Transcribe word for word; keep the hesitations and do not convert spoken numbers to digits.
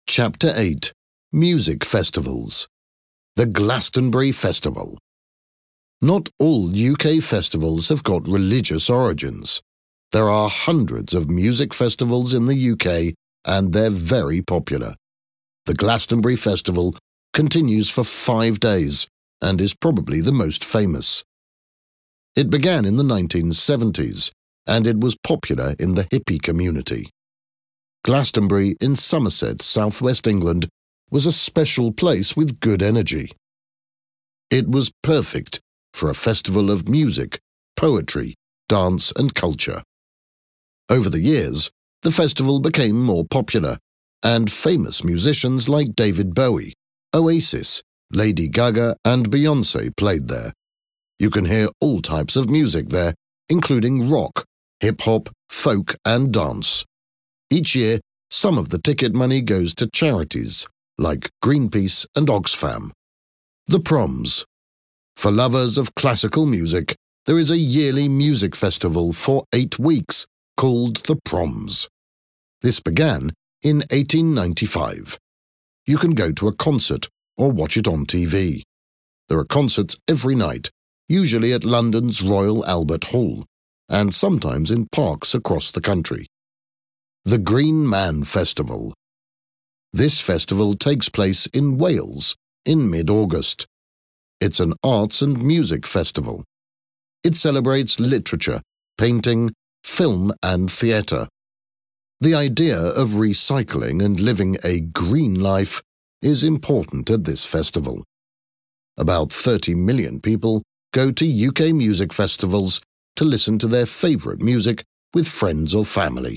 Chapter eight. Music Festivals. The Glastonbury Festival. Not all U K festivals have got religious origins. There are hundreds of music festivals in the U K, and they're very popular. The Glastonbury Festival continues for five days and is probably the most famous. It began in the nineteen seventies, and it was popular in the hippie community. Glastonbury in Somerset, southwest England, was a special place with good energy. It was perfect for a festival of music, poetry, dance and culture. Over the years, the festival became more popular, and famous musicians like David Bowie, Oasis, Lady Gaga and Beyoncé played there. You can hear all types of music there, including rock, hip-hop, folk and dance. Each year, some of the ticket money goes to charities like Greenpeace and Oxfam. The Proms. For lovers of classical music, there is a yearly music festival for eight weeks called the Proms. This began in eighteen ninety-five. You can go to a concert or watch it on T V. There are concerts every night, usually at London's Royal Albert Hall, and sometimes in parks across the country. The Green Man Festival. This festival takes place in Wales in mid-August. It's an arts and music festival. It celebrates literature, painting, film and theatre. The idea of recycling and living a green life is important at this festival. About thirty million people go to U K music festivals to listen to their favourite music with friends or family.